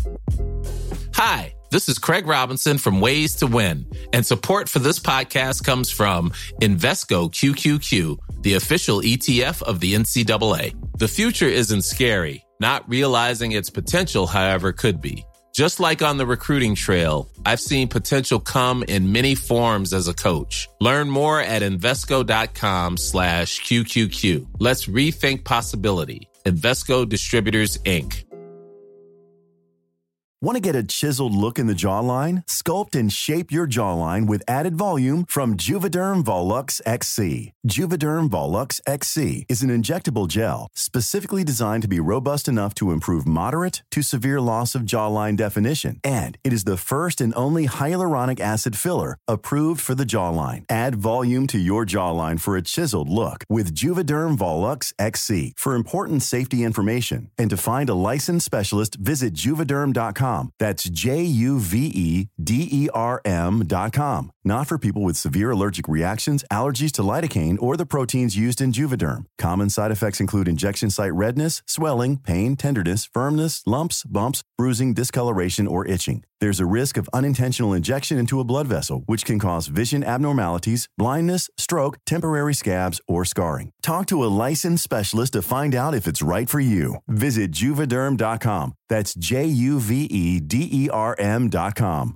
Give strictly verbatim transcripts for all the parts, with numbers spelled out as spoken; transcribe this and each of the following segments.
Hi, this is Craig Robinson from Ways to Win, and support for this podcast comes from Invesco Q Q Q, the official E T F of the N C double A. The future isn't scary. Not realizing its potential, however, could be. Just like on the recruiting trail, I've seen potential come in many forms as a coach. Learn more at Invesco.com slash QQQ. Let's rethink possibility. Invesco Distributors, Incorporated. Want to get a chiseled look in the jawline? Sculpt and shape your jawline with added volume from Juvederm Volux X C. Juvederm Volux X C is an injectable gel specifically designed to be robust enough to improve moderate to severe loss of jawline definition. And it is the first and only hyaluronic acid filler approved for the jawline. Add volume to your jawline for a chiseled look with Juvederm Volux X C. For important safety information and to find a licensed specialist, visit juvederm dot com. That's J U V E D E R M dot com. Not for people with severe allergic reactions, allergies to lidocaine, or the proteins used in Juvederm. Common side effects include injection site redness, swelling, pain, tenderness, firmness, lumps, bumps, bruising, discoloration, or itching. There's a risk of unintentional injection into a blood vessel, which can cause vision abnormalities, blindness, stroke, temporary scabs, or scarring. Talk to a licensed specialist to find out if it's right for you. Visit Juvederm dot com. That's J U V E D E R M dot com.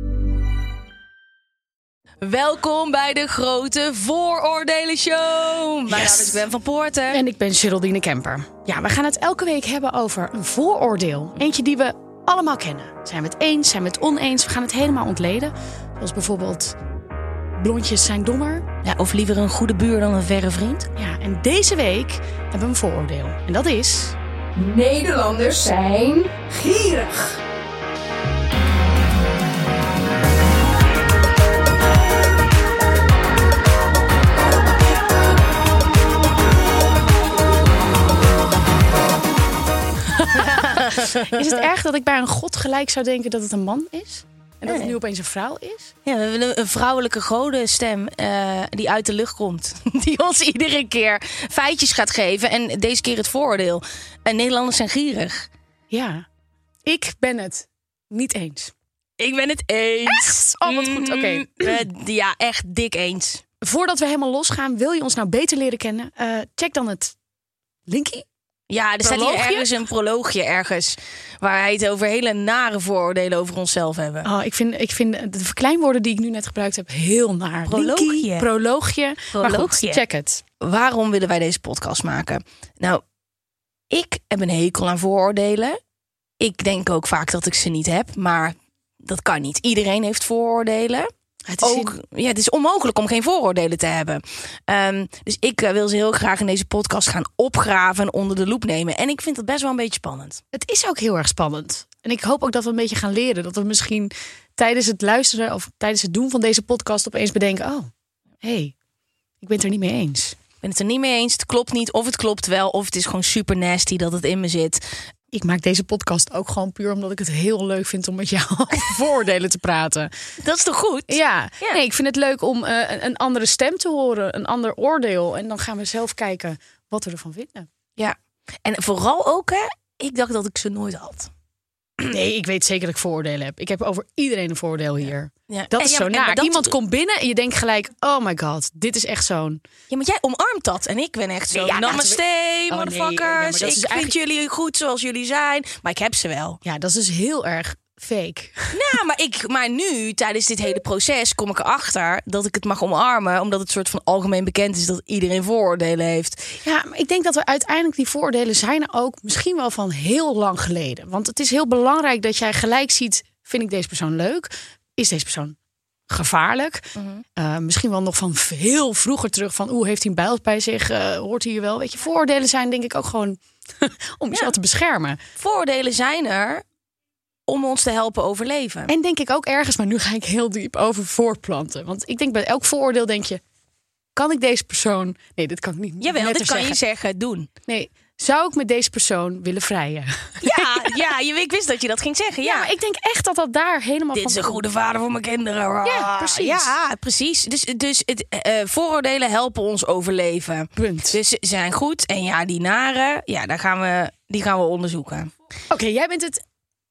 Welkom bij de grote Vooroordelen Show. Mijn naam is Ben van Poorten. En ik ben Geraldine Kemper. Ja, we gaan het elke week hebben over een vooroordeel. Eentje die we allemaal kennen. Zijn we het eens, zijn we het oneens? We gaan het helemaal ontleden. Zoals bijvoorbeeld blondjes zijn dommer. Ja, of liever een goede buur dan een verre vriend. Ja, en deze week hebben we een vooroordeel. En dat is... Nederlanders zijn gierig. Is het erg dat ik bij een god gelijk zou denken dat het een man is? En dat het nu opeens een vrouw is? Ja, we hebben een vrouwelijke godenstem uh, die uit de lucht komt. Die ons iedere keer feitjes gaat geven. En deze keer het vooroordeel. En Nederlanders zijn gierig. Ja, ik ben het niet eens. Ik ben het eens. Echt? Oh, wat goed. Oké. Okay. Uh, ja, echt dik eens. Voordat we helemaal losgaan, wil je ons nou beter leren kennen? Uh, check dan het linkie. Ja, er Proloogje? staat hier ergens een proloogje ergens. Waar hij het over hele nare vooroordelen over onszelf hebben. Oh, ik vind, ik vind de verkleinwoorden die ik nu net gebruikt heb heel naar. Proloogje. Linkie, proloogje. Proloogje. Maar goed, check het. Waarom willen wij deze podcast maken? Nou, ik heb een hekel aan vooroordelen. Ik denk ook vaak dat ik ze niet heb. Maar dat kan niet. Iedereen heeft vooroordelen. Het is, ook, in... ja, het is onmogelijk om geen vooroordelen te hebben. Um, dus ik uh, wil ze heel graag in deze podcast gaan opgraven en onder de loep nemen. En ik vind dat best wel een beetje spannend. Het is ook heel erg spannend. En ik hoop ook dat we een beetje gaan leren. Dat we misschien tijdens het luisteren of tijdens het doen van deze podcast opeens bedenken... oh, hé, hey, ik ben het er niet mee eens. Ik ben het er niet mee eens. Het klopt niet. Of het klopt wel. Of het is gewoon super nasty dat het in me zit. Ik maak deze podcast ook gewoon puur omdat ik het heel leuk vind om met jou over vooroordelen te praten. Dat is toch goed? Ja. ja. Nee, ik vind het leuk om uh, een, een andere stem te horen, een ander oordeel. En dan gaan we zelf kijken wat we ervan vinden. Ja. En vooral ook, hè, ik dacht dat ik ze nooit had. Nee, ik weet zeker dat ik vooroordelen heb. Ik heb over iedereen een vooroordeel hier. Ja. Dat en is ja, zo naar. Dat... Iemand komt binnen en je denkt gelijk... oh my god, dit is echt zo'n... Ja, maar jij omarmt dat. En ik ben echt zo... Nee, ja, namaste, we... oh, motherfuckers. Nee, nee, ik vind eigenlijk... jullie goed zoals jullie zijn. Maar ik heb ze wel. Ja, dat is dus heel erg fake. Nou, maar, ik, maar nu, tijdens dit hele proces... kom ik erachter dat ik het mag omarmen. Omdat het soort van algemeen bekend is... dat iedereen vooroordelen heeft. Ja, maar ik denk dat we uiteindelijk die vooroordelen zijn er ook... misschien wel van heel lang geleden. Want het is heel belangrijk dat jij gelijk ziet... vind ik deze persoon leuk? Is deze persoon gevaarlijk? Mm-hmm. Uh, misschien wel nog van heel vroeger terug... van oeh, heeft hij een bijl bij zich? Uh, hoort hij je wel? Weet je, vooroordelen zijn denk ik ook gewoon... om jezelf ja. te beschermen. Vooroordelen zijn er... om ons te helpen overleven. En denk ik ook ergens, maar nu ga ik heel diep over voortplanten. Want ik denk bij elk vooroordeel denk je... kan ik deze persoon... Nee, dit kan ik niet. Jawel, dat kan zeggen. je zeggen, doen. Nee, zou ik met deze persoon willen vrijen? Ja, ja je, ik wist dat je dat ging zeggen. Ja, ja maar ik denk echt dat dat daar helemaal Dit van... Dit is een goede vader voor mijn kinderen. Ja, precies. Ja, precies. Dus, dus het, uh, vooroordelen helpen ons overleven. Punt. Dus ze zijn goed. En ja, die nare, ja, daar gaan we, die gaan we onderzoeken. Oké, okay, jij bent het...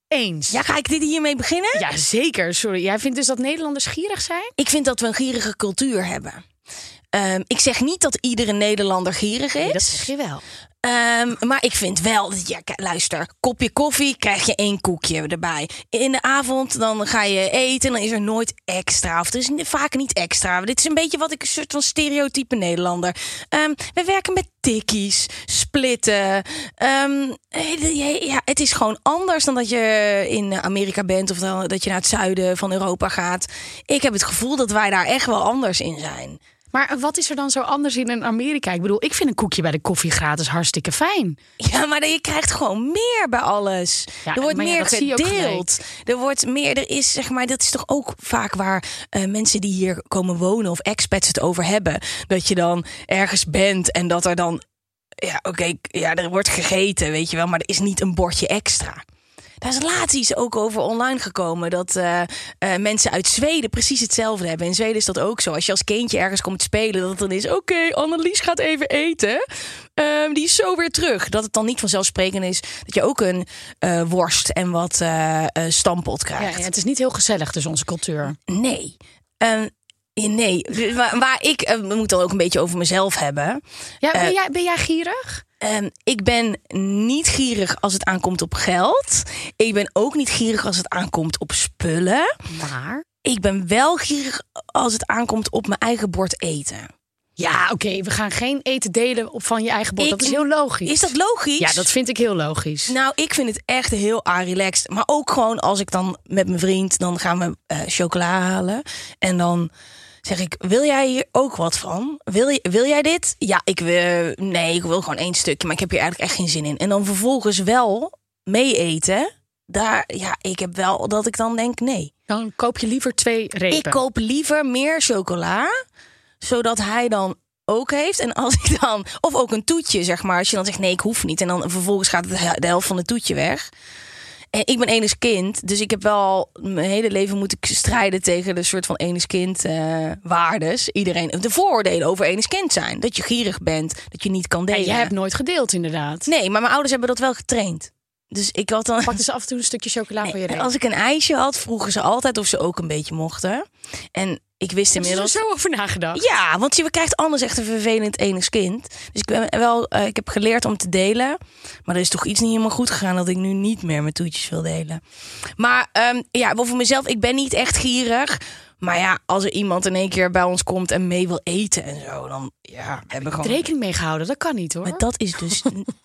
Eens. Ja, ga ik dit hiermee beginnen? Ja, zeker. Sorry. Jij vindt dus dat Nederlanders gierig zijn? Ik vind dat we een gierige cultuur hebben. Um, ik zeg niet dat iedere Nederlander gierig is. Nee, dat zeg je wel. Um, maar ik vind wel, ja, luister, kopje koffie krijg je één koekje erbij. In de avond dan ga je eten en dan is er nooit extra. Of er is vaak niet extra. Dit is een beetje wat ik een soort van stereotype Nederlander. Um, we werken met tikkies, splitten. Um, ja, het is gewoon anders dan dat je in Amerika bent of dan dat je naar het zuiden van Europa gaat. Ik heb het gevoel dat wij daar echt wel anders in zijn. Maar wat is er dan zo anders in Amerika? Ik bedoel, ik vind een koekje bij de koffie gratis hartstikke fijn. Ja, maar je krijgt gewoon meer bij alles. Ja, er wordt maar ja, meer dat zie je ook gedeeld. Er wordt meer, er is, zeg maar, dat is toch ook vaak waar uh, mensen die hier komen wonen of expats het over hebben. Dat je dan ergens bent en dat er dan, ja, oké, okay, ja, er wordt gegeten, weet je wel, maar er is niet een bordje extra. Daar is laatst iets ook over online gekomen. Dat uh, uh, mensen uit Zweden precies hetzelfde hebben. In Zweden is dat ook zo. Als je als kindje ergens komt spelen, dat het dan is, oké, okay, Annelies gaat even eten. Uh, die is zo weer terug. Dat het dan niet vanzelfsprekend is dat je ook een uh, worst en wat uh, uh, stampot krijgt. Ja, ja, het is niet heel gezellig tussen onze cultuur. Nee. Uh, Nee, waar, waar ik uh, moet dan ook een beetje over mezelf hebben. Ja, ben, uh, jij, ben jij gierig? Um, ik ben niet gierig als het aankomt op geld. Ik ben ook niet gierig als het aankomt op spullen. Maar? Ik ben wel gierig als het aankomt op mijn eigen bord eten. Ja, oké, okay, we gaan geen eten delen op van je eigen bord. Ik, dat is heel logisch. Is dat logisch? Ja, dat vind ik heel logisch. Nou, ik vind het echt heel relaxed. Maar ook gewoon als ik dan met mijn vriend, dan gaan we uh, chocola halen. En dan zeg ik, wil jij hier ook wat van? Wil, je, wil jij dit? Ja, ik wil, nee, ik wil gewoon één stukje, maar ik heb hier eigenlijk echt geen zin in. En dan vervolgens wel mee eten. Daar, ja, ik heb wel dat ik dan denk, nee. Dan koop je liever twee repen. Ik koop liever meer chocola, zodat hij dan ook heeft. En als ik dan, of ook een toetje, zeg maar. Als je dan zegt, nee, ik hoef niet. En dan vervolgens gaat de helft van het toetje weg. En ik ben enig kind, dus ik heb wel mijn hele leven moeten strijden tegen de soort van enig kind uh, waardes. Iedereen, de vooroordelen over enig kind zijn. Dat je gierig bent, dat je niet kan delen. En jij hebt nooit gedeeld, inderdaad. Nee, maar mijn ouders hebben dat wel getraind. Dus ik had dan. Pakten ze af en toe een stukje chocola nee, voor je reep? Als ik een ijsje had, vroegen ze altijd of ze ook een beetje mochten. En ik wist inmiddels. Heb je er zo over nagedacht? Ja, want je krijgt anders echt een vervelend enig kind. Dus ik ben wel, uh, ik heb geleerd om te delen. Maar er is toch iets niet helemaal goed gegaan dat ik nu niet meer mijn toetjes wil delen. Maar um, ja, voor mezelf, ik ben niet echt gierig. Maar ja, als er iemand in één keer bij ons komt en mee wil eten en zo, dan ja, hebben we gewoon rekening mee gehouden. Dat kan niet, hoor. Maar dat is dus,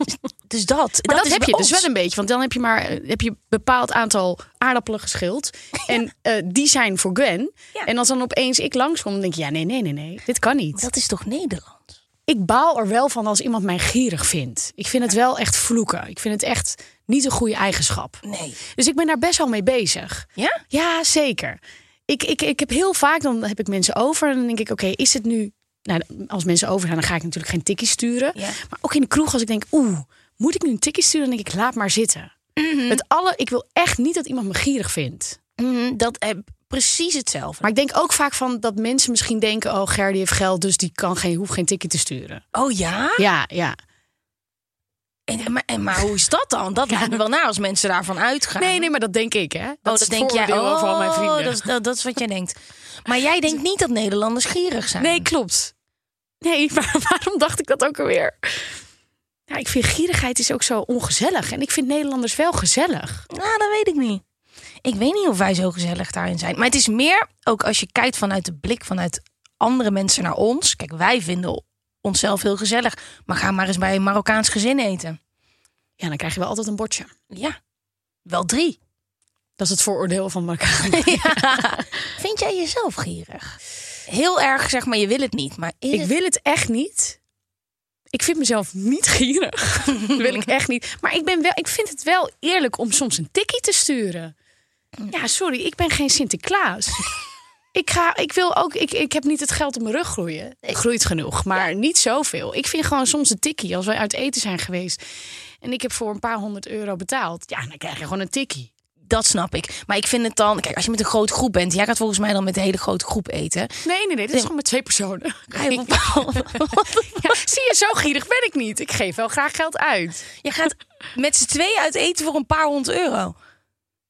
dus dat. Maar dat, dat is heb je ons. dus wel een beetje, want dan heb je maar heb je een bepaald aantal aardappelen geschild en uh, die zijn voor Gwen. Ja. En als dan opeens ik langskom, dan denk je, ja, nee, nee, nee, nee, dit kan niet. Dat is toch Nederland? Ik baal er wel van als iemand mij gierig vindt. Ik vind het wel echt vloeken. Ik vind het echt niet een goede eigenschap. Nee. Dus ik ben daar best wel mee bezig. Ja? Ja, zeker. Ik, ik, ik heb heel vaak, dan heb ik mensen over en dan denk ik, oké, okay, is het nu... Nou, als mensen over zijn, dan ga ik natuurlijk geen tikkie sturen. Ja. Maar ook in de kroeg, als ik denk, oeh, moet ik nu een tikkie sturen? Dan denk ik, laat maar zitten. Mm-hmm. Het alle, ik wil echt niet dat iemand me gierig vindt. Mm, dat heb precies hetzelfde. Maar ik denk ook vaak van dat mensen misschien denken, oh, Ger die heeft geld, dus die kan geen, hoeft geen tikkie te sturen. Oh ja? Ja, ja. En, maar, en, maar hoe is dat dan? Dat lijkt me wel naar als mensen daarvan uitgaan. Nee, nee, maar dat denk ik, hè? Dat, oh, is dat het denk jij. Oh, van mijn vrienden. Dat is, dat, dat is wat jij denkt. Maar jij denkt niet dat Nederlanders gierig zijn. Nee, klopt. Nee, maar waarom dacht ik dat ook alweer? Ja, ik vind gierigheid is ook zo ongezellig. En ik vind Nederlanders wel gezellig. Nou, dat weet ik niet. Ik weet niet of wij zo gezellig daarin zijn. Maar het is meer, ook als je kijkt vanuit de blik vanuit andere mensen naar ons. Kijk, wij vinden onszelf heel gezellig. Maar ga maar eens bij een Marokkaans gezin eten. Ja, dan krijg je wel altijd een bordje. Ja, wel drie. Dat is het vooroordeel van Marokkaan. Ja. Vind jij jezelf gierig? Heel erg, zeg maar, je wil het niet. Maar ik het... wil het echt niet. Ik vind mezelf niet gierig. Dat wil ik echt niet. Maar ik, ben wel, ik vind het wel eerlijk om soms een tikkie te sturen. Ja, sorry, ik ben geen Sinterklaas. ik, ga, ik, wil ook, ik, ik heb niet het geld op mijn rug groeien. Het groeit genoeg, maar ja. Niet zoveel. Ik vind gewoon soms een tikkie. Als wij uit eten zijn geweest en ik heb voor een paar honderd euro betaald. Ja, dan krijg je gewoon een tikkie. Dat snap ik. Maar ik vind het dan... Kijk, als je met een grote groep bent... Jij gaat volgens mij dan met een hele grote groep eten. Nee, nee, nee. Dat is gewoon met twee personen. Ga je ja, zie je, zo gierig ben ik niet. Ik geef wel graag geld uit. Je gaat met z'n tweeën uit eten voor een paar honderd euro.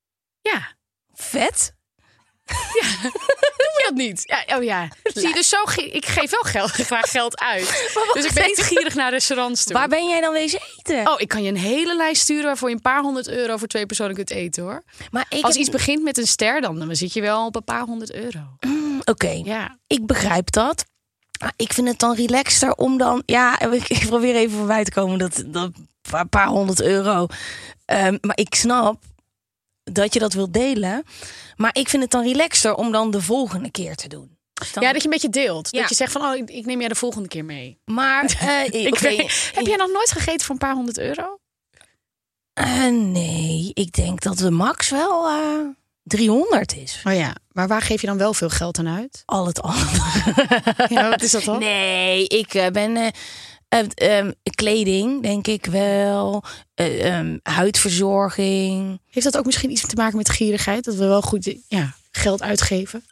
Ja. Vet. Ja. Doe je dat niet? Ja, oh ja. Zie je, dus zo ge- ik geef wel geld, graag geld uit. Dus ik ben niet gierig naar restaurants toe. Waar ben jij dan wezen eten? Oh, ik kan je een hele lijst sturen waarvoor je een paar honderd euro voor twee personen kunt eten, hoor. Maar ik Als heb... iets begint met een ster, dan, dan zit je wel op een paar honderd euro. Mm, Oké, okay. Ja. Ik begrijp dat. Maar ik vind het dan relaxter om dan... Ja, ik probeer even voorbij te komen dat, dat paar, paar honderd euro. Um, maar ik snap dat je dat wilt delen. Maar ik vind het dan relaxter om dan de volgende keer te doen. Dus dan... Ja, dat je een beetje deelt. Ja. Dat je zegt van, oh, ik, ik neem jij de volgende keer mee. Maar, uh, ik okay. weet, heb jij nog nooit gegeten voor een paar honderd euro? Uh, nee, ik denk dat de max wel uh, driehonderd is. Oh ja, maar waar geef je dan wel veel geld aan uit? Al het al. Ja, wat is dat dan? Nee, ik uh, ben... Uh, Uh, um, kleding, denk ik wel. Uh, um, huidverzorging. Heeft dat ook misschien iets te maken met gierigheid? Dat we wel goed ja, geld uitgeven?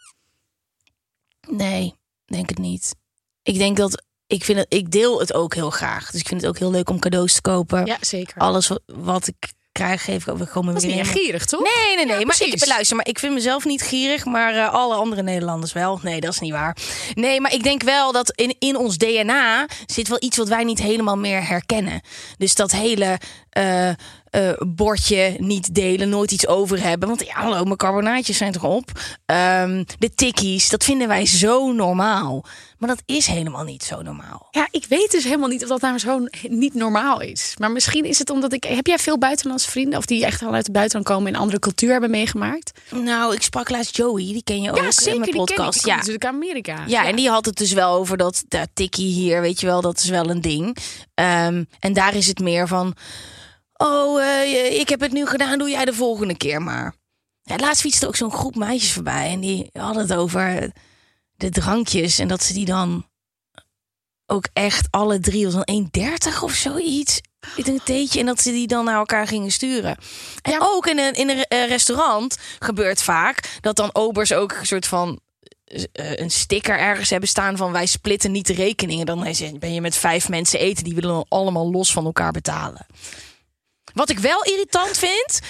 Nee, denk het niet. Ik denk dat... Ik, vind het, ik deel het ook heel graag. Dus ik vind het ook heel leuk om cadeaus te kopen. Ja, zeker. Alles wat, wat ik krijg, geef ik gewoon weer. Dat is niet gierig, toch? Nee, nee, nee. Ja, maar ik, luister, maar ik vind mezelf niet gierig, maar uh, alle andere Nederlanders wel. Nee, dat is niet waar. Nee, maar ik denk wel dat in, in ons D N A zit wel iets wat wij niet helemaal meer herkennen. Dus dat hele uh, uh, bordje niet delen, nooit iets over hebben. Want ja, hallo, mijn carbonaatjes zijn toch op. Um, de tikkies, dat vinden wij zo normaal. Maar dat is helemaal niet zo normaal. Ja, ik weet dus helemaal niet of dat nou zo niet normaal is. Maar misschien is het omdat ik... Heb jij veel buitenlandse vrienden? Of die echt al uit het buitenland komen en een andere cultuur hebben meegemaakt? Nou, ik sprak laatst Joey. Die ken je ook ja, zeker, in mijn podcast. Die ken ik. Die ja, natuurlijk Amerika. Ja, ja, en die had het dus wel over dat, dat tikkie hier, weet je wel, dat is wel een ding. Um, en daar is het meer van... Oh, uh, ik heb het nu gedaan, doe jij de volgende keer maar. Ja, laatst fietste ook zo'n groep meisjes voorbij. En die hadden het over de drankjes. En dat ze die dan ook echt alle drie was dan één dertig of zoiets. In een theetje. En dat ze die dan naar elkaar gingen sturen. En ja. ook in een, in een restaurant gebeurt vaak dat dan obers ook een soort van... een sticker ergens hebben staan van wij splitten niet de rekeningen. Dan ben je met vijf mensen eten. Die willen dan allemaal los van elkaar betalen. Wat ik wel irritant vind,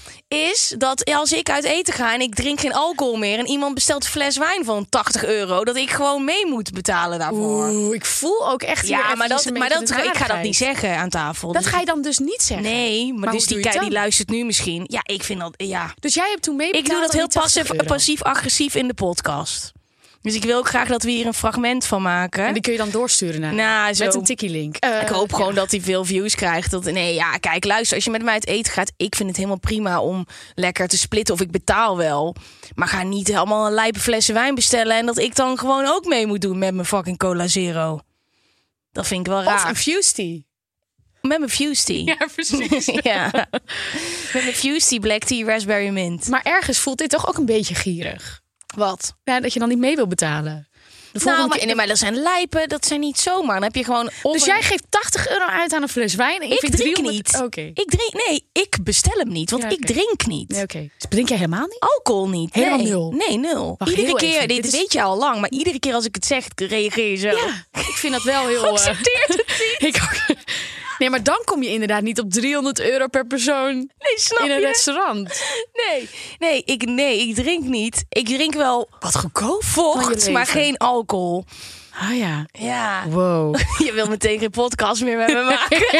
is dat als ik uit eten ga en ik drink geen alcohol meer en iemand bestelt een fles wijn van tachtig euro, dat ik gewoon mee moet betalen daarvoor. Oeh, ik voel ook echt. Ja, maar dat, maar dat ik ga dat niet zeggen aan tafel. Dat dus ga je dan dus niet zeggen. Nee, maar, maar dus die, die luistert nu misschien. Ja, ik vind dat. Ja. Dus jij hebt toen mee. Ik doe dat heel passief, passief-agressief in de podcast. Dus ik wil ook graag dat we hier een fragment van maken. En die kun je dan doorsturen naar nou, zo. met een tikkie-link. Uh, ik hoop ja. gewoon dat hij veel views krijgt. Dat, nee, ja, kijk, luister. Als je met mij uit eten gaat, ik vind het helemaal prima om lekker te splitten. Of ik betaal wel. Maar ga niet helemaal een lijpe flessen wijn bestellen. En dat ik dan gewoon ook mee moet doen met mijn fucking Cola Zero. Dat vind ik wel raar. Of een Fuse Tea. Met mijn Fuse Tea. Ja, precies. ja. Met mijn Fuse Tea, Black Tea, Raspberry Mint. Maar ergens voelt dit toch ook een beetje gierig. Wat? Ja, dat je dan niet mee wil betalen. Nou, maar, nee, maar dat zijn lijpen, dat zijn niet zomaar. Dan heb je gewoon. Dus jij geeft tachtig euro uit aan een fles wijn. En ik vind drink driehonderd... niet. Okay. Ik drink, nee, ik bestel hem niet, want ja, okay. ik drink niet. Nee, oké. Okay. Dus drink jij helemaal niet? Alcohol niet. Helemaal nee. nul. Nee, nul. Wacht, iedere keer, even. dit, dit is... weet je al lang, maar iedere keer als ik het zeg, reageer je zo. Ja, ik vind dat wel heel. Accepteert het niet. ik ook. Nee, maar dan kom je inderdaad niet op driehonderd euro per persoon nee, snap in een je? restaurant. Nee, nee ik, nee, ik drink niet. Ik drink wel wat goedkoop vocht, maar geen alcohol. Ah ja. Ja. Wow. Je wil meteen geen podcast meer met me maken.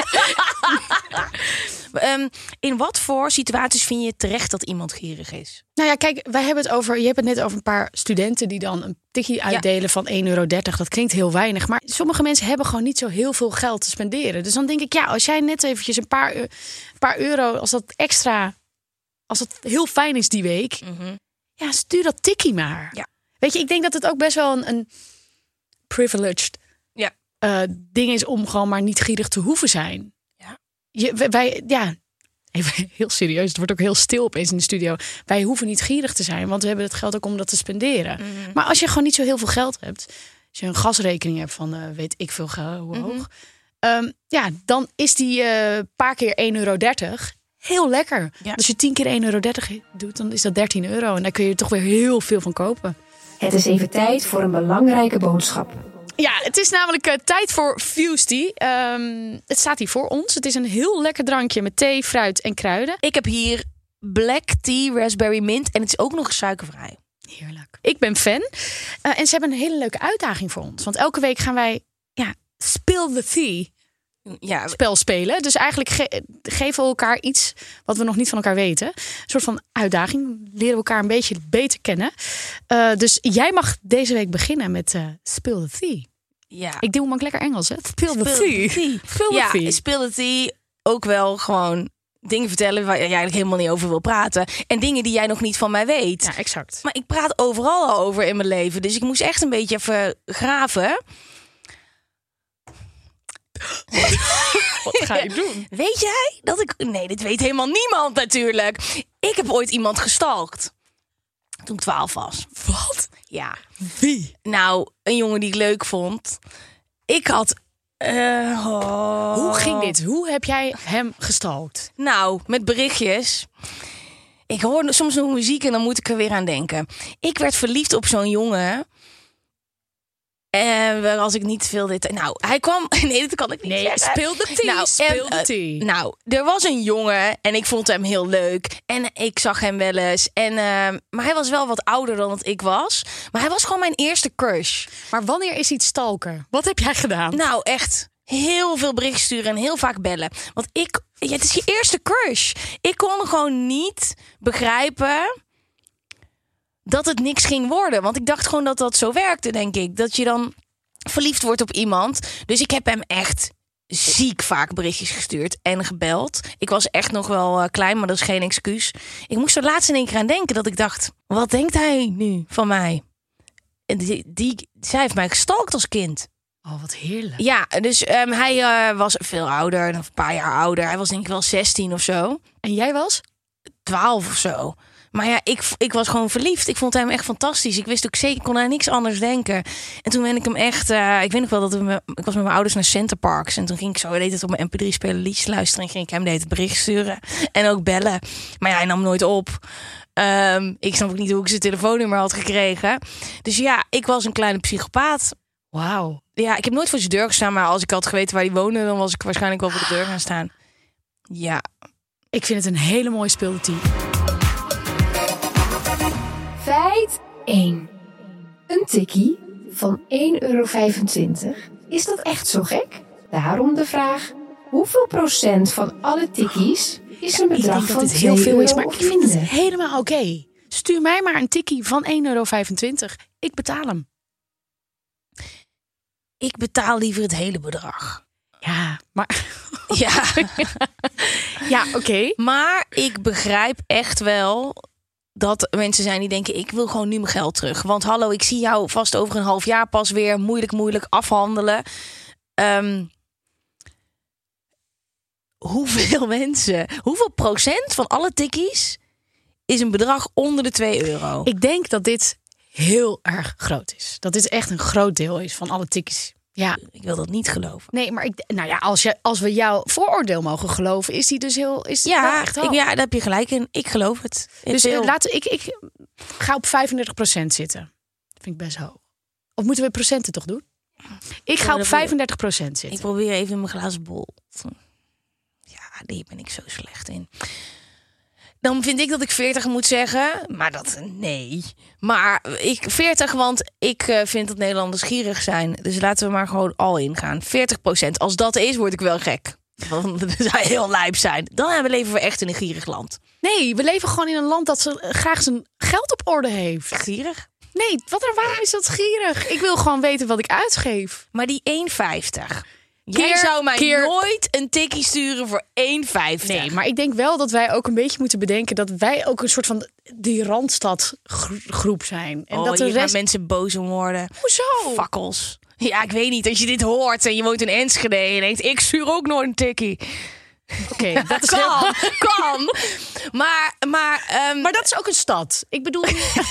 um, in wat voor situaties vind je terecht dat iemand gierig is? Nou ja, kijk, wij hebben het over. Je hebt het net over een paar studenten die dan een tikkie uitdelen ja. van één euro dertig. Dat klinkt heel weinig. Maar sommige mensen hebben gewoon niet zo heel veel geld te spenderen. Dus dan denk ik, ja, als jij net eventjes een paar, een paar euro, als dat extra, als dat heel fijn is die week. Mm-hmm. Ja, stuur dat tikkie maar. Ja. Weet je, ik denk dat het ook best wel een, een privileged ja. uh, ding is om gewoon maar niet gierig te hoeven zijn. Ja. Je, wij, ja, even heel serieus. Het wordt ook heel stil opeens in de studio. Wij hoeven niet gierig te zijn, want we hebben het geld ook om dat te spenderen. Mm-hmm. Maar als je gewoon niet zo heel veel geld hebt, als je een gasrekening hebt van uh, weet ik veel uh, hoe hoog, mm-hmm. um, ja, dan is die uh, paar keer één euro dertig heel lekker. Ja. Als je tien keer één euro dertig doet, dan is dat dertien euro en daar kun je toch weer heel veel van kopen. Het is even tijd voor een belangrijke boodschap. Ja, het is namelijk uh, tijd voor Fuse Tea. Um, het staat hier voor ons. Het is een heel lekker drankje met thee, fruit en kruiden. Ik heb hier black tea raspberry mint. En het is ook nog suikervrij. Heerlijk. Ik ben fan. Uh, en ze hebben een hele leuke uitdaging voor ons. Want elke week gaan wij ja, spill the tea ja, spel spelen. Dus eigenlijk ge- geven we elkaar iets wat we nog niet van elkaar weten. Een soort van uitdaging. Leren we elkaar een beetje beter kennen. Uh, dus jij mag deze week beginnen met uh, spill the tea. Ja. Ik doe hem ook lekker Engels, hè? Spill the Spill tea. the tea. Spill the Ja, tea. spill the tea. Ook wel gewoon dingen vertellen waar jij eigenlijk helemaal niet over wil praten. En dingen die jij nog niet van mij weet. Ja, exact. Maar ik praat overal al over in mijn leven. Dus ik moest echt een beetje even graven. Wat ga je doen? Weet jij dat ik... Nee, dit weet helemaal niemand natuurlijk. Ik heb ooit iemand gestalkt. Toen ik twaalf was. Wat? Ja. Wie? Nou, een jongen die ik leuk vond. Ik had... Uh, oh. Hoe ging dit? Hoe heb jij hem gestalkt? Nou, met berichtjes. Ik hoor soms nog muziek en dan moet ik er weer aan denken. Ik werd verliefd op zo'n jongen. En als ik niet veel dit... Nou, hij kwam... Nee, dat kan ik niet Nee, zeggen. speel de tea. Nou, speel en, de uh, tea. Nou, er was een jongen en ik vond hem heel leuk. En ik zag hem wel eens. En, uh, maar hij was wel wat ouder dan dat ik was. Maar hij was gewoon mijn eerste crush. Maar wanneer is iets stalken? Wat heb jij gedaan? Nou, echt heel veel berichten sturen en heel vaak bellen. Want ik... Ja, het is je eerste crush. Ik kon gewoon niet begrijpen dat het niks ging worden. Want ik dacht gewoon dat dat zo werkte, denk ik. Dat je dan verliefd wordt op iemand. Dus ik heb hem echt ziek vaak berichtjes gestuurd en gebeld. Ik was echt nog wel uh, klein, maar dat is geen excuus. Ik moest er laatst in één keer aan denken dat ik dacht... Wat denkt hij nu van mij? En die, die, zij heeft mij gestalkt als kind. Oh, wat heerlijk. Ja, dus um, hij uh, was veel ouder, een paar jaar ouder. Hij was denk ik wel zestien of zo. En jij was? twaalf of zo. Maar ja, ik, ik was gewoon verliefd. Ik vond hem echt fantastisch. Ik wist ook zeker, ik kon aan niks anders denken. En toen ben ik hem echt... Uh, ik weet nog wel dat we me, ik was met mijn ouders naar Centerparks. En toen ging ik zo de hele tijd op mijn M P drie spelen liedjes luisteren. En ging ik hem de hele tijd bericht sturen. En ook bellen. Maar ja, hij nam nooit op. Um, ik snap ook niet hoe ik zijn telefoonnummer had gekregen. Dus ja, ik was een kleine psychopaat. Wauw. Ja, ik heb nooit voor zijn deur gestaan. Maar als ik had geweten waar hij woonde, dan was ik waarschijnlijk wel voor de deur gaan staan. Ja. Ik vind het een hele mooie speelteam. Feit één. Een tikkie van één euro vijfentwintig. Is dat echt zo gek? Daarom de vraag: hoeveel procent van alle tikkies is een bedrag Ik denk dat van dit heel veel is, maar of ik vind het minder? helemaal oké. Okay. Stuur mij maar een tikkie van één euro vijfentwintig. Ik betaal hem. Ik betaal liever het hele bedrag. Ja, maar... Ja. Ja, oké. Okay. Maar ik begrijp echt wel dat mensen zijn die denken... ik wil gewoon nu mijn geld terug. Want hallo, ik zie jou vast over een half jaar pas weer... moeilijk, moeilijk afhandelen. Um, hoeveel mensen... Hoeveel procent van alle tikkies... is een bedrag onder de twee euro? Ik denk dat dit heel erg groot is. Dat dit echt een groot deel is van alle tikkies. Ja. Ik wil dat niet geloven. Nee, maar ik, nou ja, als, je, als we jouw vooroordeel mogen geloven, is die dus heel. Is ja, echt ik, ja, daar heb je gelijk in. Ik geloof het. Dus uh, laten ik, ik ga op vijfendertig procent zitten. Dat vind ik best hoog. Of moeten we procenten toch doen? Ik ga op vijfendertig procent zitten. Ik probeer even in mijn glazen bol. Ja, die ben ik zo slecht in. Dan vind ik dat ik veertig moet zeggen. Maar dat, nee. Maar ik veertig, want ik uh, vind dat Nederlanders gierig zijn. Dus laten we maar gewoon al ingaan. veertig procent. Als dat is, word ik wel gek. Want dat zou heel lijp zijn. Dan leven we echt in een gierig land. Nee, we leven gewoon in een land dat ze graag zijn geld op orde heeft. Gierig? Nee, wat er, waarom is dat gierig? Ik wil gewoon weten wat ik uitgeef. Maar die één vijftig... Keer, Jij zou mij keer... nooit een tikkie sturen voor één vijftig. Nee, maar ik denk wel dat wij ook een beetje moeten bedenken... dat wij ook een soort van die Randstadgroep zijn. En oh, dat de hier rest... gaan mensen boos om worden. Hoezo? Fakkels. Ja, ik weet niet. Als je dit hoort en je woont in Enschede... en je denkt, ik stuur ook nooit een tikkie. Oké, okay, dat is kan, heel... kan. Maar, maar, um... maar dat is ook een stad. Ik bedoel...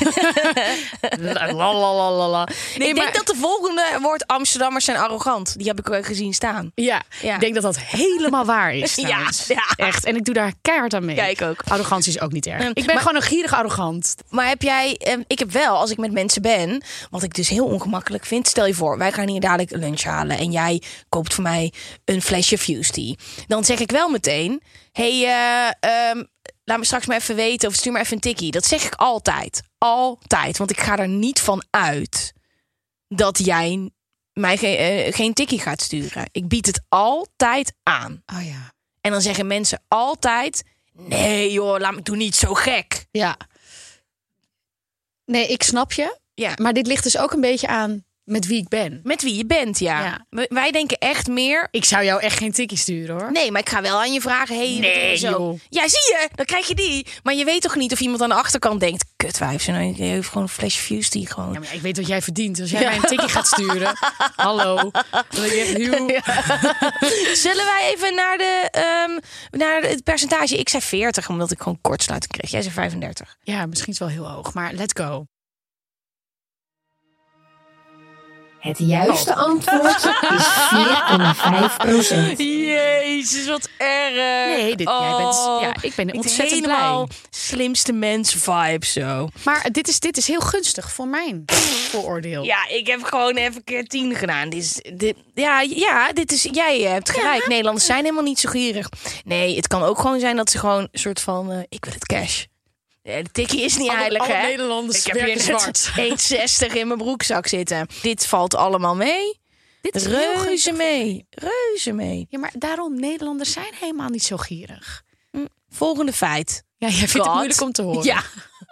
Lalalala. Nee, ik maar... denk dat de volgende wordt Amsterdammers zijn arrogant. Die heb ik ook gezien staan. Ja, ja. Ik denk dat dat helemaal waar is. Ja, ja, echt. En ik doe daar keihard aan mee. Kijk ook. Arrogantie is ook niet erg. Um, ik ben maar... gewoon een gierig arrogant. Maar heb jij... Um, ik heb wel, als ik met mensen ben... wat ik dus heel ongemakkelijk vind... stel je voor, wij gaan hier dadelijk lunch halen... en jij koopt voor mij een flesje Fuse Tea. Dan zeg ik wel wel meteen... hey, uh, um, laat me straks maar even weten of stuur maar even een tikkie. Dat zeg ik altijd. Altijd. Want ik ga er niet van uit dat jij mij ge- uh, geen tikkie gaat sturen. Ik bied het altijd aan. Oh ja. En dan zeggen mensen altijd... nee joh, laat me, doe niet zo gek. Ja. Nee, ik snap je. Ja. Maar dit ligt dus ook een beetje aan met wie ik ben. Met wie je bent, ja. Ja. W- Wij denken echt meer... Ik zou jou echt geen tikkie sturen, hoor. Nee, maar ik ga wel aan je vragen... hey, Nee, wat doe je zo? joh. Ja, zie je, dan krijg je die. Maar je weet toch niet of iemand aan de achterkant denkt... kutwijf, ze nou heeft gewoon een flesje Fuse die gewoon... Ja, maar ik weet wat jij verdient. Als jij mij een tikkie gaat sturen. Hallo. Dan denk ik echt heel... Zullen wij even naar, de, um, naar het percentage? Ik zei veertig, omdat ik gewoon kortsluiting kreeg. Jij zei vijfendertig. Ja, misschien is het wel heel hoog. Maar let's go. Het juiste antwoord is vier komma vijf procent. Jezus, wat erg. Nee, dit, jij bent, ja, ik ben ontzettend helemaal blij. slimste mens vibe zo. Maar dit is, dit is heel gunstig voor mijn vooroordeel. Ja, ik heb gewoon even keer tien gedaan. Dit is, dit, ja, ja, dit is, jij hebt gelijk. Ja. Nederlanders zijn helemaal niet zo gierig. Nee, het kan ook gewoon zijn dat ze gewoon een soort van... Uh, ik wil het cash. Ja, de tikkie is niet alle, heilig, alle hè? Nederlanders ik heb hier zwart. één zestig in mijn broekzak zitten. Dit valt allemaal mee. Dit is Reuze mee. Reuze mee. Ja, maar daarom, Nederlanders zijn helemaal niet zo gierig. Volgende feit. Ja, jij vindt God. het moeilijk om te horen. Ja.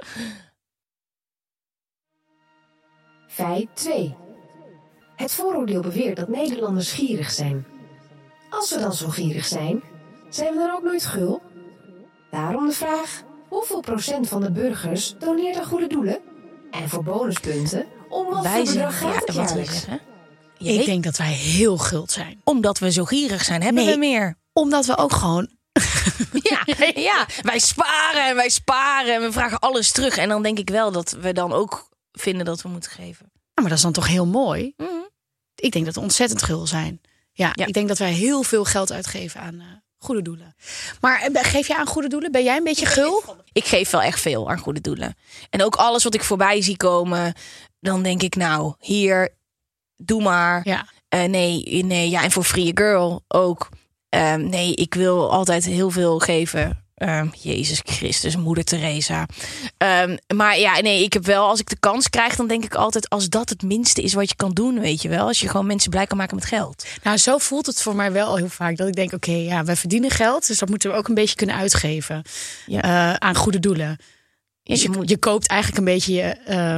Feit twee. Het vooroordeel beweert dat Nederlanders gierig zijn. Als we dan zo gierig zijn, zijn we dan ook nooit gul? Daarom de vraag... hoeveel procent van de burgers doneert aan goede doelen? En voor bonuspunten, om wat Wij voor zijn, bedrag gaat ja, het wat wil je jaarlijks? zeggen? Je Ik weet- denk dat wij heel guld zijn. Omdat we zo gierig zijn, hebben Nee. we meer. Omdat we ook gewoon... Ja, ja, wij sparen en wij sparen en we vragen alles terug. En dan denk ik wel dat we dan ook vinden dat we moeten geven. Ja, maar dat is dan toch heel mooi? Mhm. Ik denk dat we ontzettend gul zijn. Ja, Ja. ik denk dat wij heel veel geld uitgeven aan uh, goede doelen. Maar eh, geef jij aan goede doelen? Ben jij een beetje gul? Ik geef wel echt veel aan goede doelen. En ook alles wat ik voorbij zie komen, dan denk ik nou, hier, doe maar. Ja. Uh, nee, nee, ja, en voor Free Girl ook. Um, nee, ik wil altijd heel veel geven. Um, Jezus Christus, Moeder Teresa. Um, maar ja, nee, ik heb wel, als ik de kans krijg, dan denk ik altijd, als dat het minste is wat je kan doen, weet je wel. Als je gewoon mensen blij kan maken met geld. Nou, zo voelt het voor mij wel al heel vaak. Dat ik denk, oké, okay, ja, wij verdienen geld. Dus dat moeten we ook een beetje kunnen uitgeven. Ja. Uh, aan goede doelen. Ja, Dus je je, moet- je koopt eigenlijk een beetje je,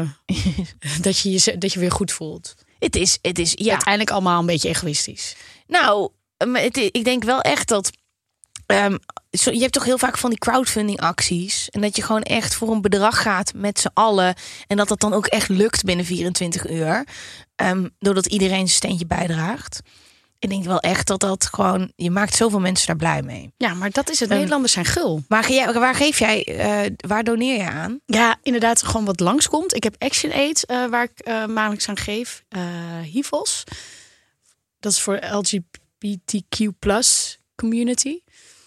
uh, dat, je je, dat je weer goed voelt. Het is, het is, ja. Uiteindelijk allemaal een beetje egoïstisch. Nou, um, het, ik denk wel echt dat... Um, zo, je hebt toch heel vaak van die crowdfunding acties. En dat je gewoon echt voor een bedrag gaat met z'n allen. En dat dat dan ook echt lukt binnen vierentwintig uur. Um, doordat iedereen zijn steentje bijdraagt. Ik denk wel echt dat dat gewoon... Je maakt zoveel mensen daar blij mee. Ja, maar dat is het. Um, Nederlanders zijn gul. Waar, ge- waar geef jij... Uh, waar doneer je aan? Ja, inderdaad, gewoon wat langskomt. Ik heb ActionAid, uh, waar ik uh, maandelijks aan geef. Uh, H I V O S. Dat is voor L G B T Q plus community.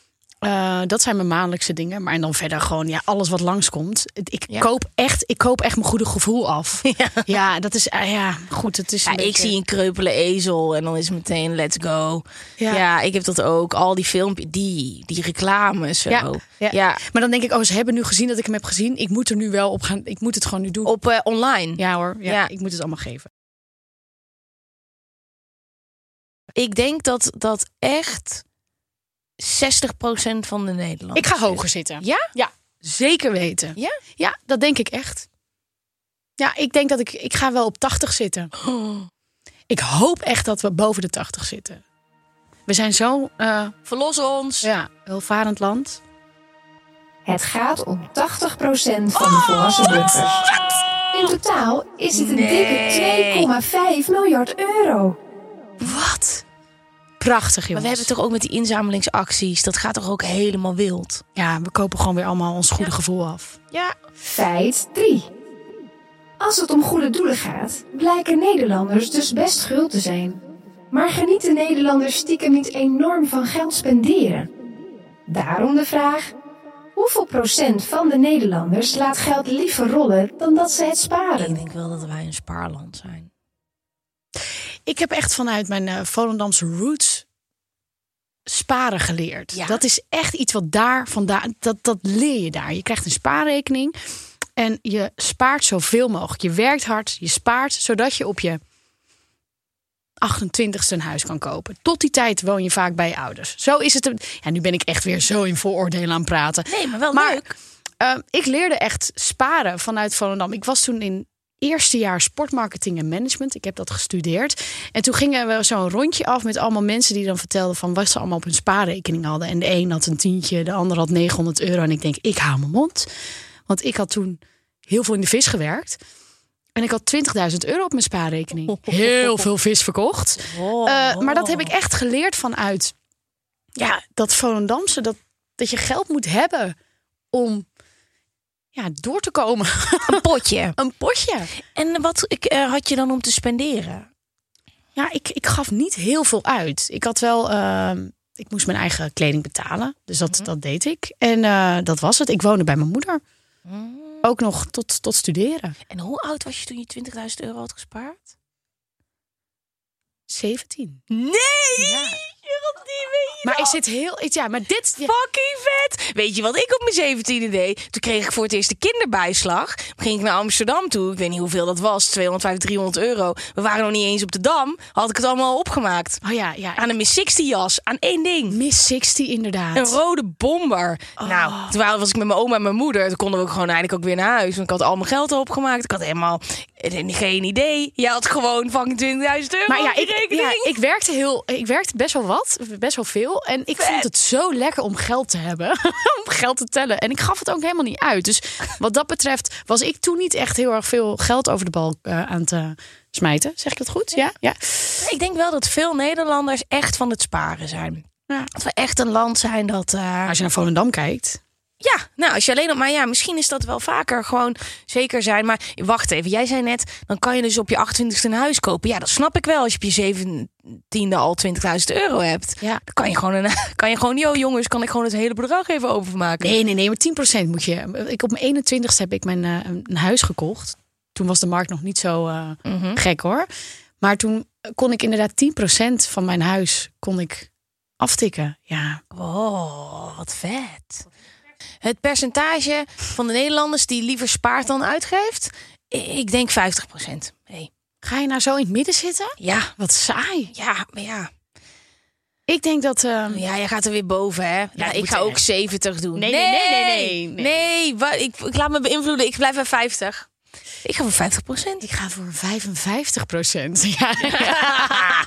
Uh, dat zijn mijn maandelijkse dingen. Maar en dan verder gewoon ja, alles wat langskomt. Ik, Ja. koop echt, ik koop echt mijn goede gevoel af. Ja. Ja, dat is... Uh, ja, goed, het is Ja, een ik beetje... zie een kreupele ezel en dan is het meteen let's go. Ja, Ja. ik heb dat ook. Al die filmpjes, die, die reclames zo. Ja, ja. Ja. Maar dan denk ik, oh, ze hebben nu gezien dat ik hem heb gezien. Ik moet er nu wel op gaan. Ik moet het gewoon nu doen. Op uh, online. Ja hoor, ja, Ja. ik moet het allemaal geven. Ik denk dat dat echt zestig procent van de Nederlanders Ik ga is. hoger zitten. Ja? Ja, zeker weten. Ja? Ja, dat denk ik echt. Ja, ik denk dat ik... Ik ga wel op tachtig zitten. Oh. Ik hoop echt dat we boven de tachtig zitten. We zijn zo... Uh, Verlos ons. ja, welvarend land. Het gaat om tachtig procent van de volwassen burgers. In totaal is het een Nee. dikke twee komma vijf miljard euro. Wat? Prachtig, Maar jongens. we hebben toch ook met die inzamelingsacties. Dat gaat toch ook helemaal wild? Ja, we kopen gewoon weer allemaal ons goede gevoel af. Ja. Feit drie. Als het om goede doelen gaat, blijken Nederlanders dus best gul te zijn. Maar genieten Nederlanders stiekem niet enorm van geld spenderen? Daarom de vraag: hoeveel procent van de Nederlanders laat geld liever rollen dan dat ze het Ik sparen? denk wel dat wij een spaarland zijn. Ik heb echt vanuit mijn uh, Volendamse roots sparen geleerd. Ja. Dat is echt iets wat daar vandaan, dat, dat leer je daar. Je krijgt een spaarrekening en je spaart zoveel mogelijk. Je werkt hard, je spaart, zodat je op je achtentwintigste een huis kan kopen. Tot die tijd woon je vaak bij je ouders. Zo is het. Ja, nu ben ik echt weer zo in vooroordelen aan het praten. Nee, maar wel Maar, leuk. Uh, ik leerde echt sparen vanuit Volendam. Ik was toen in eerste jaar sportmarketing en management. Ik heb dat gestudeerd. En toen gingen we zo'n rondje af met allemaal mensen die dan vertelden van wat ze allemaal op hun spaarrekening hadden. En de een had een tientje, de ander had negenhonderd euro. En ik denk, ik hou mijn mond. Want ik had toen heel veel in de vis gewerkt. En ik had twintigduizend euro op mijn spaarrekening. Heel veel vis verkocht. Uh, maar dat heb ik echt geleerd vanuit ja, dat Volendamse. Dat, dat je geld moet hebben om ja, door te komen. Een potje. Een potje. En wat ik, uh, had je dan om te spenderen? Ja, ik, ik gaf niet heel veel uit. Ik had wel... Uh, ik moest mijn eigen kleding betalen. Dus dat, mm-hmm. dat deed ik. En uh, dat was het. Ik woonde bij mijn moeder. Mm. Ook nog tot, tot studeren. En hoe oud was je toen je twintigduizend euro had gespaard? zeventien. Nee! Ja. Je had niet weet je maar is dit heel... Ja, maar dit... Ja. Fucking vet! Weet je wat ik op mijn zeventiende deed? Toen kreeg ik voor het eerst de kinderbijslag. Toen ging ik naar Amsterdam toe. Ik weet niet hoeveel dat was. tweehonderdvijftig, driehonderd euro. We waren nog niet eens op de Dam. Had ik het allemaal opgemaakt. Oh ja, ja. Aan een Miss zestig jas. Aan één ding. Miss zestig, inderdaad. Een rode bomber. Oh. Nou, toen was ik met mijn oma en mijn moeder. Toen konden we gewoon eigenlijk ook weer naar huis. Want ik had al mijn geld opgemaakt. Ik had helemaal geen idee. Je had gewoon fucking twintigduizend euro. Maar ja, ik, ja, ik werkte heel... Ik werkte best wel wat. Best wel veel. En ik Vet. vond het zo lekker om geld te hebben. Om geld te tellen. En ik gaf het ook helemaal niet uit. Dus wat dat betreft was ik toen niet echt heel erg veel geld over de balk uh, aan te smijten. Zeg ik dat goed? Ja. ja? ja. Ik denk wel dat veel Nederlanders echt van het sparen zijn. Ja. Dat we echt een land zijn dat... Uh... Als je naar Volendam kijkt... Ja, nou, als je alleen op... Maar ja, misschien is dat wel vaker gewoon zeker zijn. Maar wacht even, jij zei net... Dan kan je dus op je achtentwintigste een huis kopen. Ja, dat snap ik wel. Als je op je zeventiende al twintigduizend euro hebt. Ja. Dan kan je gewoon... Een, kan je gewoon... Yo, jongens, kan ik gewoon het hele bedrag even overmaken? Nee, nee, nee. Maar tien procent moet je... Ik, op mijn eenentwintigste heb ik mijn, uh, een huis gekocht. Toen was de markt nog niet zo uh, mm-hmm. gek, hoor. Maar toen kon ik inderdaad tien procent van mijn huis... kon ik aftikken. Ja. Oh, wat vet. Het percentage van de Nederlanders die liever spaart dan uitgeeft? Ik denk vijftig procent. Hey. Ga je nou zo in het midden zitten? Ja. Wat saai. Ja, maar ja. Ik denk dat... Uh... Ja, jij gaat er weer boven, hè? Ja, nou, ik ga ook echt zeventig doen. Nee, nee, nee, nee. Nee, nee. nee wat, ik, ik laat me beïnvloeden. Ik blijf bij vijftig. Ik ga voor vijftig procent. Ik ga voor vijfenvijftig procent. Ja, ja.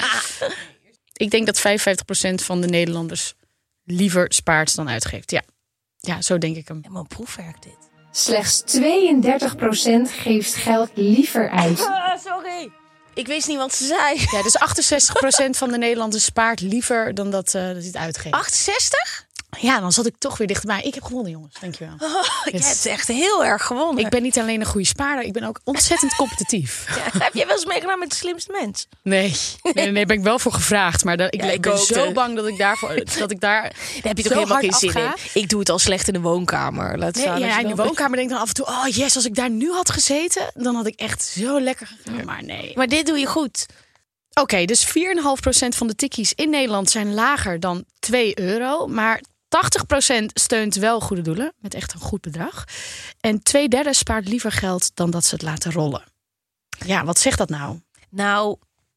Ik denk dat vijfenvijftig procent van de Nederlanders liever spaart dan uitgeeft. Ja. Ja, zo denk ik hem. Helemaal proefwerk dit. Slechts tweeëndertig procent geeft geld liever uit. Ah, sorry. Ik wist niet wat ze zei. Ja, dus achtenzestig procent van de Nederlanders spaart liever dan dat, uh, dat hij het uitgeeft. achtenzestig? Ja, dan zat ik toch weer dichterbij. Ik heb gewonnen, jongens. Dankjewel. Oh, je yes. hebt echt heel erg gewonnen. Ik ben niet alleen een goede spaarder, ik ben ook ontzettend competitief. Ja, heb je wel eens meegedaan met de slimste mens? Nee, nee, nee, ben ik wel voor gevraagd. Maar dat, ik, ja, ik ben zo te. bang dat ik daarvoor dat ik daar. Daar heb je toch helemaal geen zin in. Ik doe het al slecht in de woonkamer. Laat nee, ja, in de woonkamer denk ik dan af en toe, oh yes, als ik daar nu had gezeten, dan had ik echt zo lekker gegaan. Ja. Maar nee. Maar dit doe je goed. Oké, okay, dus vier komma vijf procent van de tikkies in Nederland zijn lager dan twee euro. Maar tachtig procent steunt wel goede doelen, met echt een goed bedrag. En twee derde spaart liever geld dan dat ze het laten rollen. Ja, wat zegt dat nou? Nou,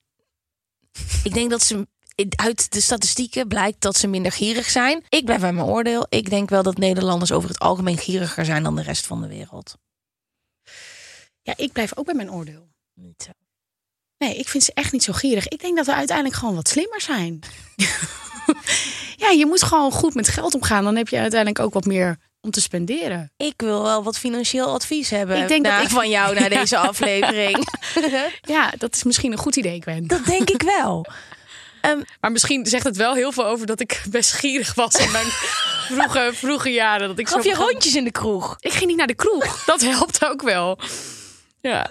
ik denk dat ze... Uit de statistieken blijkt dat ze minder gierig zijn. Ik blijf bij mijn oordeel. Ik denk wel dat Nederlanders over het algemeen gieriger zijn dan de rest van de wereld. Ja, ik blijf ook bij mijn oordeel. Niet zo. Nee, ik vind ze echt niet zo gierig. Ik denk dat we uiteindelijk gewoon wat slimmer zijn. Ja, je moet gewoon goed met geld omgaan. Dan heb je uiteindelijk ook wat meer om te spenderen. Ik wil wel wat financieel advies hebben. Ik denk na, dat ik van jou naar deze aflevering. Ja, dat is misschien een goed idee, Gwen. Dat denk ik wel. Um, maar misschien zegt het wel heel veel over dat ik best gierig was in mijn vroege, vroege jaren. Dat ik Gaf zo je rondjes in de kroeg? Ik ging niet naar de kroeg. Dat helpt ook wel. Ja.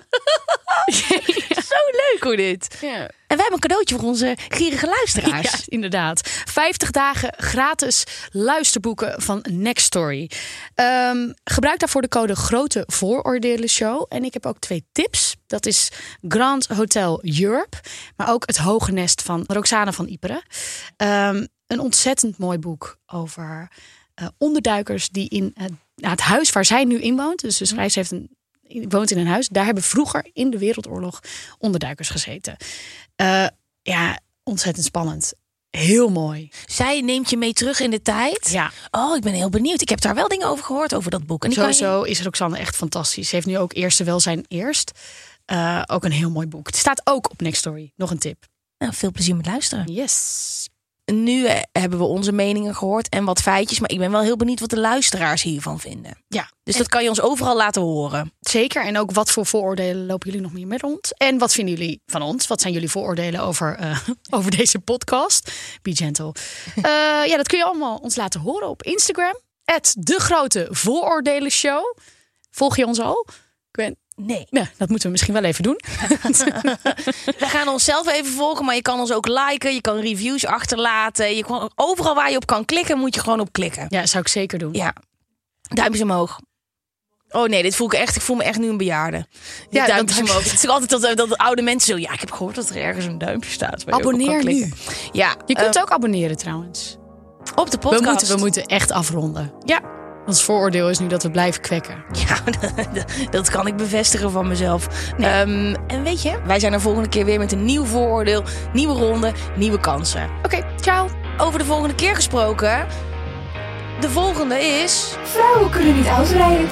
Zo leuk hoor dit. Ja. En wij hebben een cadeautje voor onze gierige luisteraars. Ja, inderdaad. vijftig dagen gratis luisterboeken van Next Story. Um, gebruik daarvoor de code Grote Vooroordelen Show. En ik heb ook twee tips. Dat is Grand Hotel Europe. Maar ook Het Hoge Nest van Roxane van Iperen. Um, een ontzettend mooi boek over uh, onderduikers die in uh, het huis waar zij nu in woont. Dus de schrijfster heeft een, woont in een huis. Daar hebben vroeger in de Wereldoorlog onderduikers gezeten. Uh, ja, ontzettend spannend. Heel mooi. Zij neemt je mee terug in de tijd? Ja. Oh, ik ben heel benieuwd. Ik heb daar wel dingen over gehoord, over dat boek. En die Sowieso kan je... is Roxanne echt fantastisch. Ze heeft nu ook Eerste Welzijn Eerst. Uh, ook een heel mooi boek. Het staat ook op Nextory. Nog een tip. Nou, veel plezier met luisteren. Yes. Nu eh, hebben we onze meningen gehoord en wat feitjes. Maar ik ben wel heel benieuwd wat de luisteraars hiervan vinden. Ja. Dus en... dat kan je ons overal laten horen. Zeker. En ook wat voor vooroordelen lopen jullie nog meer met rond? En wat vinden jullie van ons? Wat zijn jullie vooroordelen over, uh, over deze podcast? Be gentle. Uh, ja, dat kun je allemaal ons laten horen op Instagram. at de grote vooroordelen show. Volg je ons al? Ik ben... Nee. Ja, dat moeten we misschien wel even doen. We gaan onszelf even volgen, maar je kan ons ook liken. Je kan reviews achterlaten. Je kan, overal waar je op kan klikken, moet je gewoon op klikken. Ja, zou ik zeker doen. Ja. Duimpjes omhoog. Oh nee, dit voel ik echt. Ik voel me echt nu een bejaarde. Ja, duimpjes dat omhoog. Het is ook altijd dat, dat oude mensen zo. Ja, ik heb gehoord dat er ergens een duimpje staat. Waar je Abonneer ook op kan nu. klikken. Ja, Je kunt uh, ook abonneren trouwens. op de podcast. We moeten, we moeten echt afronden. Ja. Ons vooroordeel is nu dat we blijven kwekken. Ja, dat kan ik bevestigen van mezelf. Nee. Um, en weet je, wij zijn er volgende keer weer met een nieuw vooroordeel. Nieuwe ronde, nieuwe kansen. Oké, okay, ciao. Over de volgende keer gesproken. De volgende is... Vrouwen kunnen niet autorijden.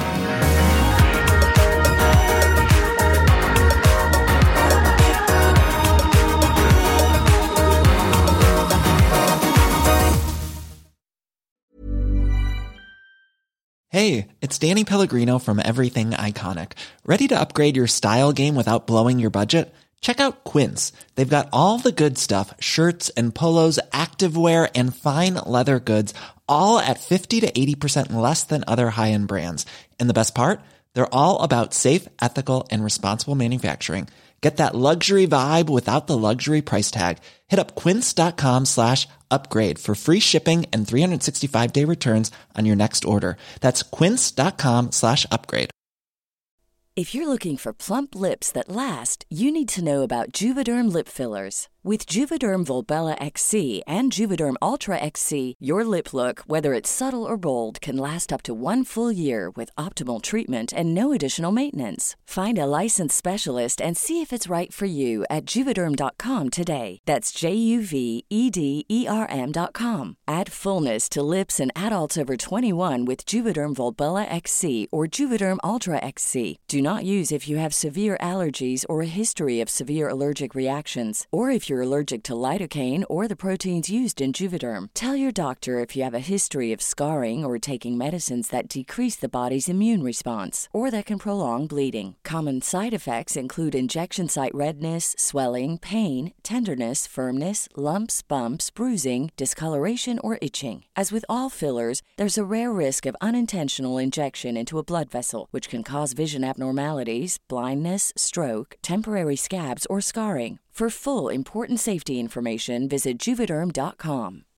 Hey, it's Danny Pellegrino from Everything Iconic. Ready to upgrade your style game without blowing your budget? Check out Quince. They've got all the good stuff, shirts and polos, activewear, and fine leather goods, all at fifty to eighty percent less than other high-end brands. And the best part? They're all about safe, ethical, and responsible manufacturing. Get that luxury vibe without the luxury price tag. Hit up quince.com slash upgrade for free shipping and three sixty-five day returns on your next order. That's quince.com slash upgrade. If you're looking for plump lips that last, you need to know about Juvederm lip fillers. With Juvederm Volbella X C and Juvederm Ultra X C, your lip look, whether it's subtle or bold, can last up to one full year with optimal treatment and no additional maintenance. Find a licensed specialist and see if it's right for you at juvederm dot com today. That's J U V E D E R M dot com. Add fullness to lips in adults over twenty-one with Juvederm Volbella X C or Juvederm Ultra X C. Do not use if you have severe allergies or a history of severe allergic reactions, or if you're allergic to lidocaine or the proteins used in Juvederm. Tell your doctor if you have a history of scarring or taking medicines that decrease the body's immune response or that can prolong bleeding. Common side effects include injection site redness, swelling, pain, tenderness, firmness, lumps, bumps, bruising, discoloration, or itching. As with all fillers, there's a rare risk of unintentional injection into a blood vessel, which can cause vision abnormalities, blindness, stroke, temporary scabs, or scarring. For full important safety information, visit juvederm dot com.